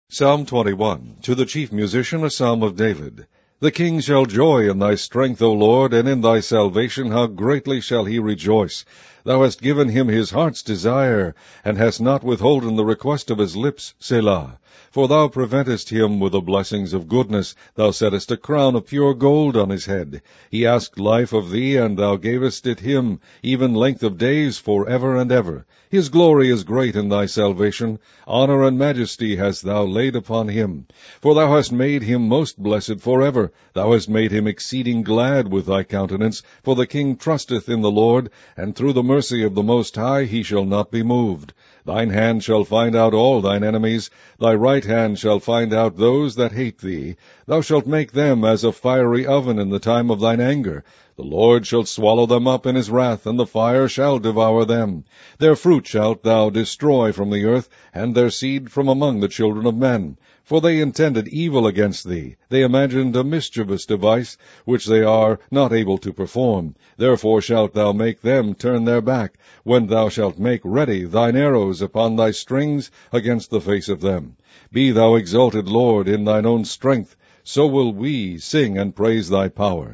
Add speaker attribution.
Speaker 1: Psalm 21. To the chief musician, a psalm of David. The king shall joy in thy strength, O Lord, and in thy salvation how greatly shall he rejoice. Thou hast given him his heart's desire, and hast not withholden the request of his lips, Selah. For thou preventest him with the blessings of goodness, thou settest a crown of pure gold on his head. He asked life of thee, and thou gavest it him, even length of days for ever and ever. His glory is great in thy salvation. Honor and majesty hast thou laid upon him. For thou hast made him most blessed forever. Thou hast made him exceeding glad with thy countenance. For the king trusteth in the Lord, and through the mercy of the Most High he shall not be moved. Thine hand shall find out all thine enemies. Thy right hand shall find out those that hate thee. Thou shalt make them as a fiery oven in the time of thine anger. The Lord shall swallow them up in his wrath, and the fire shall devour them. Their fruit shalt thou destroy from the earth, and their seed from among the children of men. For they intended evil against thee. They imagined a mischievous device, which they are not able to perform. Therefore shalt thou make them turn their back, when thou shalt make ready thine arrows upon thy strings against the face of them. Be thou exalted, Lord, in thine own strength. So will we sing and praise thy power.